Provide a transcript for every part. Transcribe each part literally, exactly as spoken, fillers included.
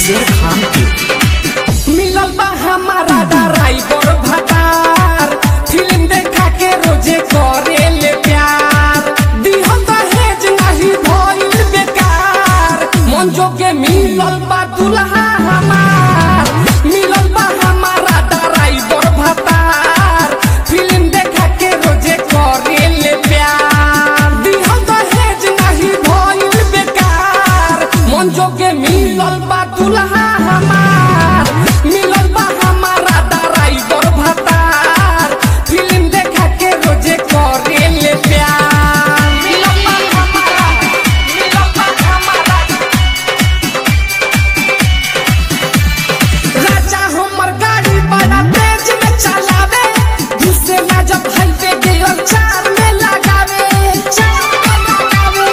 शेर खान के मिलल बा हमारा ड्राइवर भतार, फिल्म देखा के रोजे करे ले प्यार, दिहल दहेज नहीं भइल बेकार, मन जोगे मिलल बा दुल्हा हमार। मिलल बा हमारा ड्राइवर भतार, फिल्म देखा के रोजे करे ले प्यार, दिहल दहेज नहीं भइल बेकार, मन जोगे मिलल बा दुल्हा हमार। मिलल बा हमारा ड्राइवर भतार, फिल्म देखा के रोजे करे ले प्यार। मिलल बा हमारा, मिलल बा हमारा राजा हमर गाड़ी बड़ा तेज में चलावे, दूसरे ना जब हाईवे गियर चार में लगावे, चार में लगावे।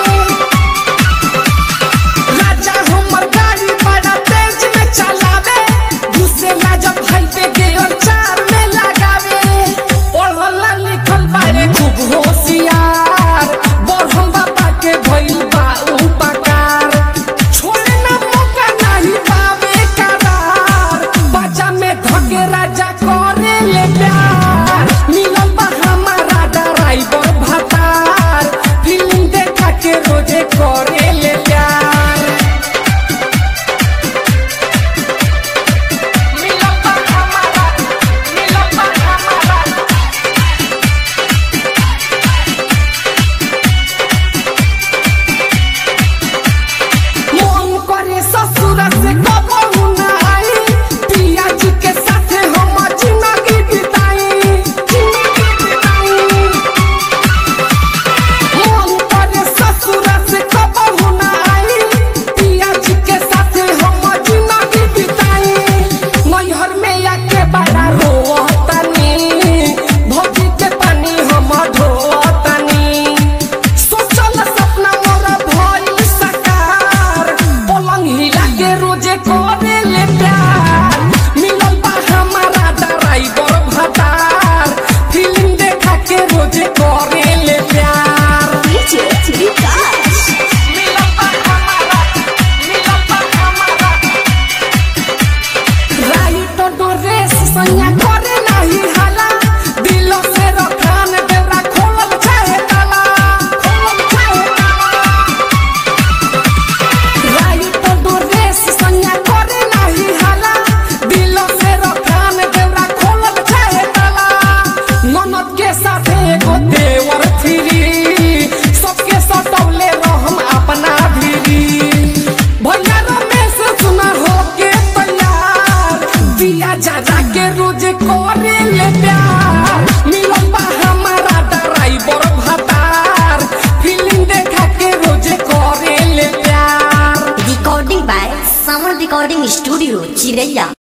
राजा हमर गाड़ी बड़ा तेज में चलावे, दूसरे ना जब हाईवे गियर चार में लगावे। पढ़ल लिखल बारे खूब होशियार, बढ़म बाबा के भइल बा उपकार, छोड़े ना मौका नहीं पावे करार, बाजा में धके राजा करे ले प्यार। मिलल बा हमारा ड्राइवर भतार, फिल्म देखा के रोजे करे ले प्यार। मिलल बा हमारा, मिलल बा हमारा मन करे ससुर से कबहू ना आई, पिया जी के साथे हम जिंदगी बिताई, जिंदगी बिताई। मन करे ससुर से कबहू ना आई, पिया जी के साथे हम जिंदगी बिताई। नैहर में आके बड़ा रोतानी, भौजी के पानी हम ढोतानी, सोचल सपना मोर भइल साकार, पलंग हिला के रोजे करे ले प्यार। मिलल बा हमारा ड्राइवर भतार, फिल्म देखा के रोजे करे ले प्यार। डीजे विकास मिलल बा हमारा, मिलल बा हमारा राइट ड्रेस सैया करे नहीं हाला, दिलो से रखान देवरा खोलल चाहे ताला, खोलल चाहे ताला। राइट ड्रेस सैया करे नहीं हाला, दिलो से रखान देवरा खोलल चाहे ताला। ननद के साथे एगो देवर फिरी, सबके सटौले रहम अपना भिरी। भैया रमेश सुना हो के तैयार, दिया जा के रोजे करे ले प्यार। मिलल बा हमारा ड्राइवर भतार, फिल्म देखा के रोजे करे ले प्यार। Recording by Samar recording studio चिरैया।